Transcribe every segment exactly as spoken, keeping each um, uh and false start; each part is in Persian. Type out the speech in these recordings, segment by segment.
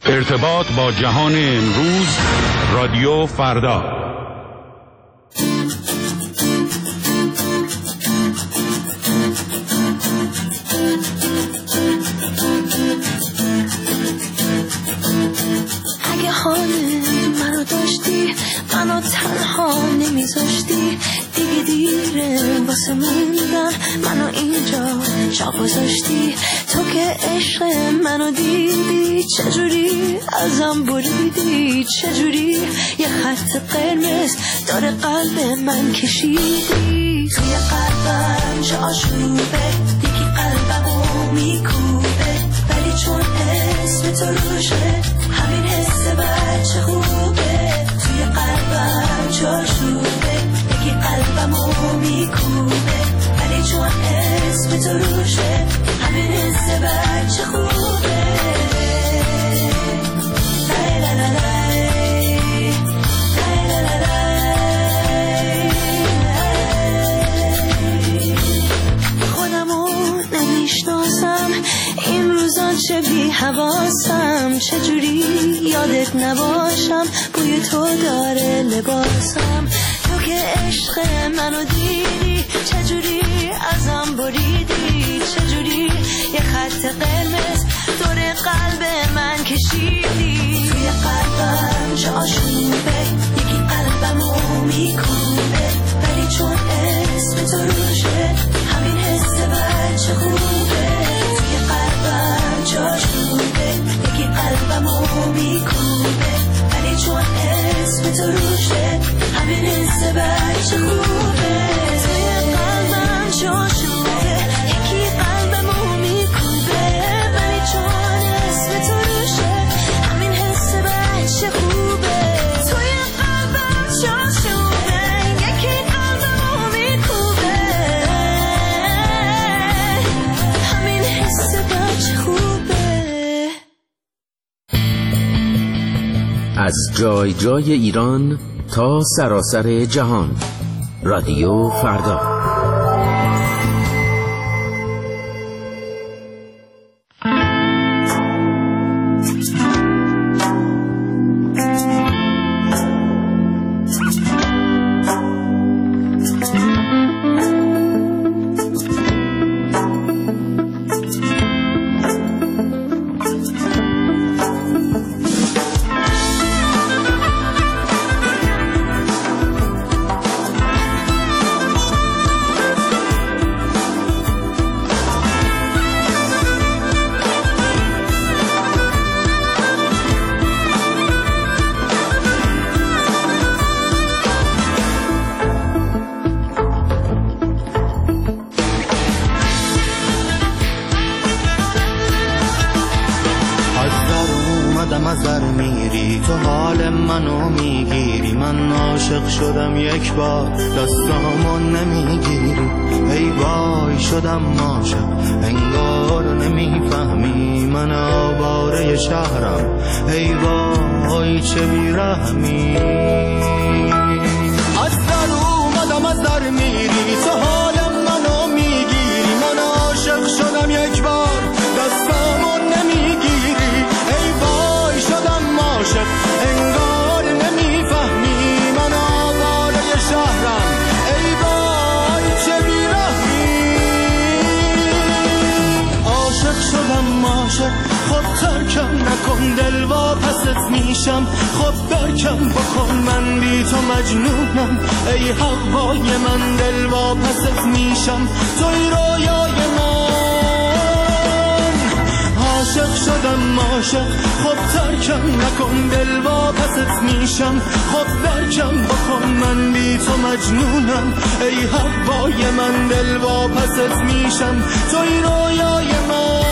ارتباط با جهان امروز، رادیو فردا. اگه حال منو داشتی، منو تنها نمیذاشتی، دیگه دیره واسه موندن، منو اینجا جا گذاشتی. تو که عشق منو دیدی، چجوری ازم بریدی، چجوری یه خط قرمز داره قلب من کشیدی. توی قلبم جاشوبه، یکی قلبمو میکوبه، ولی چون اسم تو روشه همین حس بچه خوبه. توی قلبم جاشوبه، یکی قلبمو میکوبه، ولی چون اسم تو روشه همین حس بچه خوبه. لای لای لای لای لای لای. خودمو نمیشناسم این روزا، چه بی حواسم، چجوری یادت نباشم، بوی تو داره لباسم. تو که عشق منو دیدی، چجوری ازم بریدی، چجوری یه خط قرمز دور قلب من کشیدی. توی قلبم جاشوبه، یکی قلبمو میکوبه، ولی چون اسم تو روشه همین حس بچه خوبه. توی قلبم جاشوبه، یکی قلبمو میکوبه، ولی چون اسم تو روشه همین حس بچه خوبه. توی قلبم جاشوبه، یکی قلبمو میکوبه، ولی چون اسم تو روشه همین حس بچه خوبه. توی قلبم جاشوبه، یکی قلبمو میکوبه، همین حس بچه خوبه. از جای جای ایران تا سراسر جهان، رادیو فردا. شدم یک بار دستامو نمیگیری، ای وای شدم عاشق انگار نمیفهمی، من آواره شهرم، ای وای چه بیرحمی. از در اومدم از در میری، تو حالم منو میگیری، من عاشق شدم یک بار دستامو نمیگیری، ای وای شدم عاشق انگار نمیفهمی، شهرم، ای وای چه بیرحمی. عاشق شدم عاشق، خب ترکم نکن دل واپست میشم، خب درکم بکن من بی تو مجنونم، ای هوای من دل واپست میشم، توی رویای من. عاشق شدم عاشق، خب ترکم نکن دل واپست میشم، خب درکم بکن من بی تو مجنونم، ای هوای من دل واپست میشم، توی رویای من.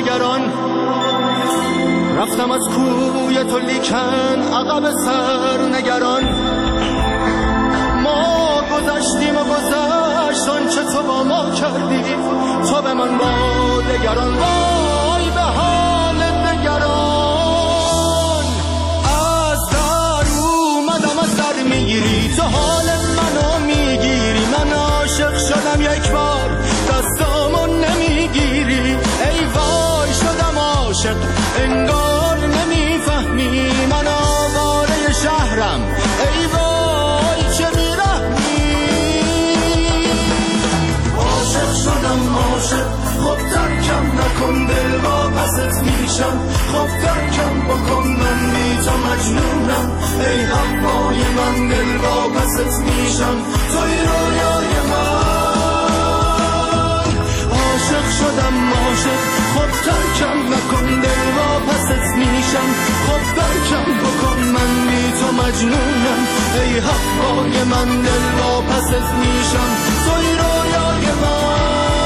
دگران. رفتم از کوی تو لیکن عقب سر نگران. ما گذشتیم و گذشت آنچه تو با ما کردی، تو به من با دگران. وای به حال دگران. از در اومدم از در میگیری، تو حال منو میگیری. من عاشق شدم یک بار دستامو نمیگیری. ای وای شدم عاشق انگار نمیفهمی. من آواره شهرم ای وای چه بیرحمی. عاشق شدم عاشق خب ترکم نکن دل واپست میشم. خب ترکم بکن من بی تو مجنونم. ای هوای من دل واپست میشم. توی رویای من عاشق شدم عاشق خب ترکم نکن دل واپست میشم. خب ترکم بکن من بی تو مجنونم. ای هوای من دل واپست میشم. توی رویای من.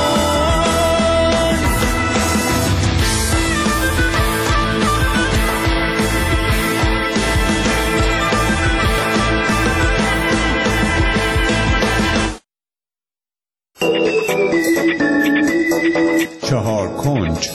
چهار کنج.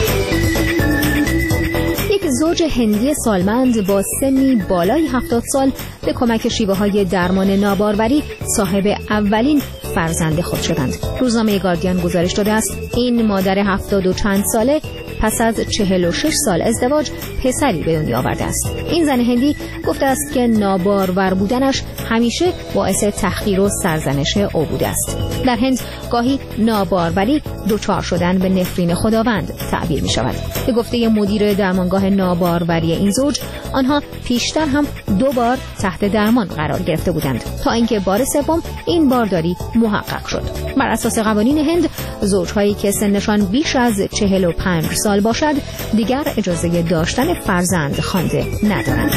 یک زوج هندی سالمند با سنی بالای هفتاد سال به کمک شیوه‌های درمان ناباروری صاحب اولین فرزند خود شدند. روزنامه گاردین گزارش داده است این مادر هفتاد و چند ساله پس از چهل و شش سال ازدواج پسری به دنیا آورده است. این زن هندی گفته است که نابارور بودنش همیشه باعث تحقیر و سرزنش او بوده است. در هند گاهی ناباروری دچار شدن به نفرین خداوند تعبیر می شود. به گفته مدیر درمانگاه ناباروری این زوج، آنها پیشتر هم دو بار تحت درمان قرار گرفته بودند تا اینکه بار سوم این بارداری محقق شد. بر اساس قوانین هند، زوجهایی که سنشان بیش از چهل و پنج سال باشد دیگر اجازه داشتن فرزند خوانده ندارند.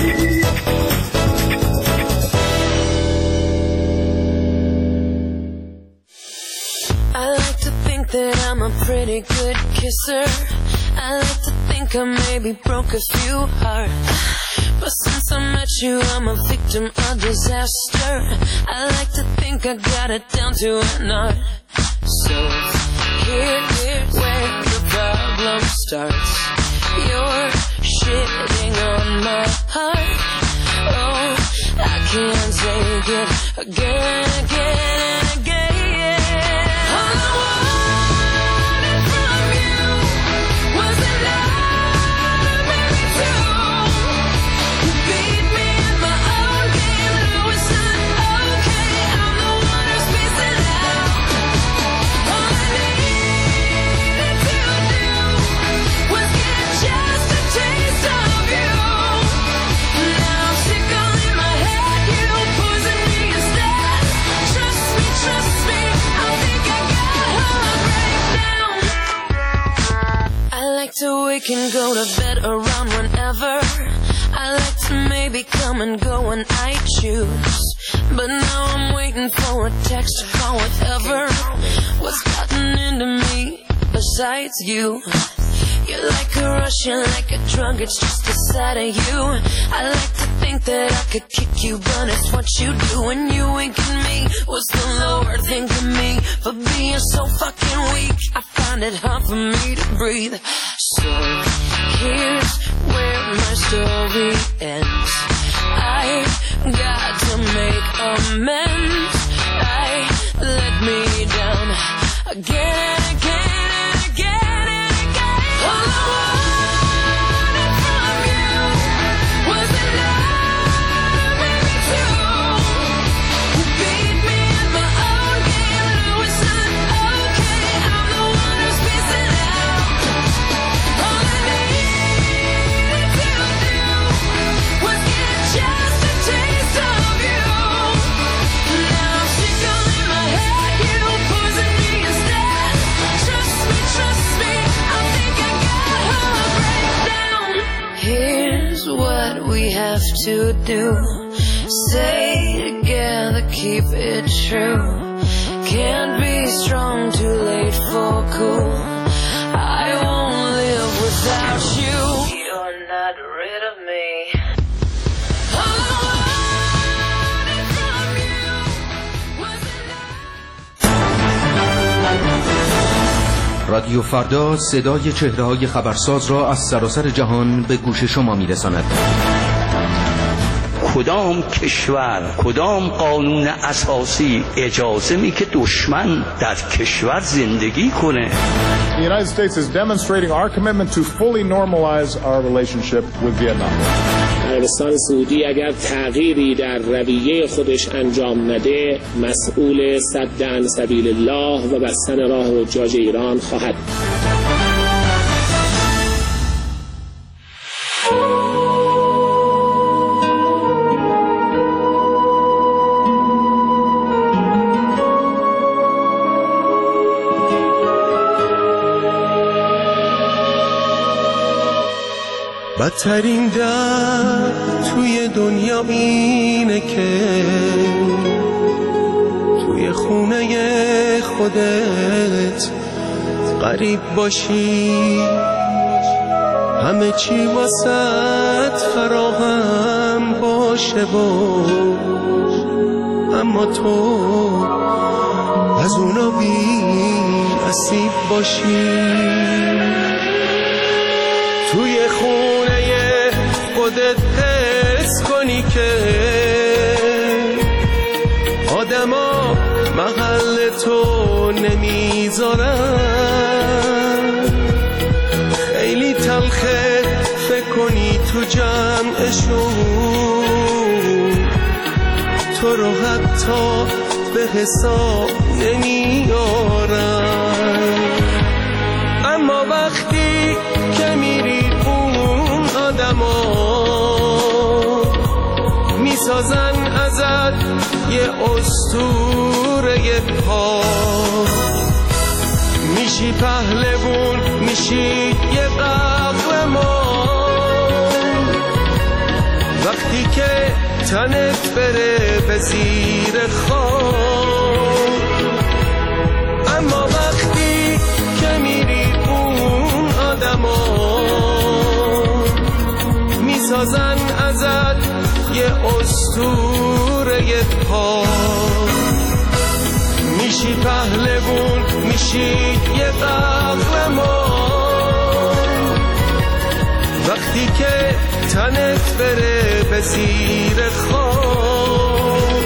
That I'm a pretty good kisser. I like to think I maybe broke a few hearts, but since I met you I'm a victim of disaster. I like to think I got it down to an art. So here's where the problem starts. You're shitting on my heart. Oh, I can't take it again, again, again. All I wanted from you was a love, maybe two. You beat me in my own game, now it's not okay. I'm the one who's missing out. All I needed to do was get just a taste of you. Now I'm sick all in my head, you poison me instead. Trust me, trust me, I think I got a breakdown. I like to wake and go to bed around whenever. I like to maybe come and go when I choose, but now I'm waiting for a text to call whatever. What's gotten into me besides you? You're like a rush, you're like a drug, it's just the sight of you. I like to think that I could kick you, but it's what you do when you wink at me. What's the Lord think of me for being so fucking weak? I find it hard for me to breathe. So here's where my story ends. I got to make amends. I let me down again and again and again and again. All I wanted from you was a love, maybe two. You beat me in my own game, now it's not okay. I'm the one who's missing out. All I needed to do was get just a taste of you. Now I'm sick all in my head, you poison me instead. Trust me, trust me, I think I got a breakdown. Here's what we have to do. Stay together, keep it true. Can't be strong, too late for cool. I won't live without you. You're not rid of me. رادیو فردا صدای چهره‌های خبرساز را از سراسر جهان به گوش شما می‌رساند. کدام کشور، کدام قانون اساسی اجازه می که دشمن در کشور زندگی کنه؟ The United States is demonstrating our commitment to fully normalize our relationship with Vietnam. عربستان سعودی اگر تغییری در رویه خودش انجام نده، مسئول سد عن سبیل الله و بستن راه حجاج ایران خواهد. بدترین درد توی دنیا اینه که توی خونه خودت غریب باشی، همه چی واسط فراهم باشه و اما تو از اونا بی نصیب باشی. توی خونه خودت حس کنی که آدما محل تو نمیذارن. خیلی تلخه فکر کنی تو جمعشون تو رو حتی به حساب نمیارن. اما وقتی که میری اون آدما میسازن ازت یه اسطوره پا، میشی پهلوون، میشی یه قهرمان. وقتی که تنت بره به زیر خاک، اما وقتی که میری اون آدما میسازن ازت یه اسطوره پا، میشی پهلوون، میشی یه قهرمان. وقتی که تنت بره به زیر خاک.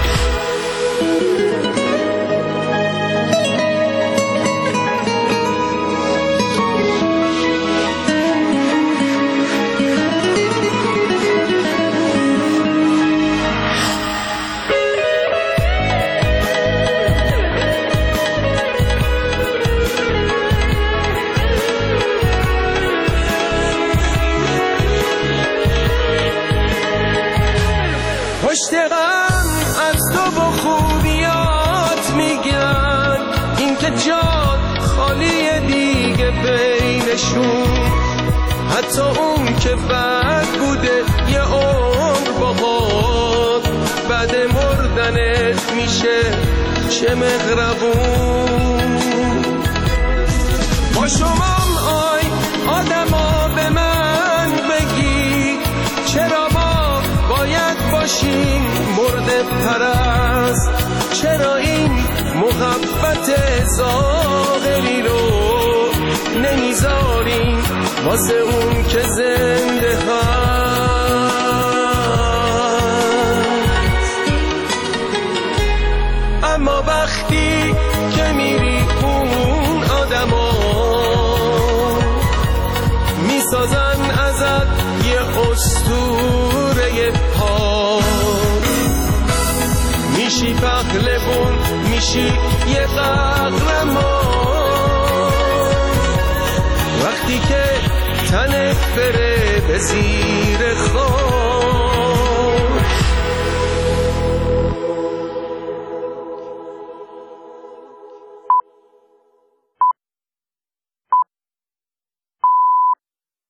پشت غم از تو با خوبیات میگن، این که جاد خالی دیگه بینشون. حتی اون که بد بوده یه عمر باهات، بعد مردنت میشه چه مغربون. با شمام آی آدما به من بگی، چرا ما باید باشیم مرده پرست؟ چرا این محبت ظاهری رو نمیذاریم واسه اون که زنده هست؟ اما وقتی که میری اون آدما میسازن ازت یه اسطوره پا، میشی پهلوون، میشی یه قهرمان. وقتی که تنت بره به زیر خاک.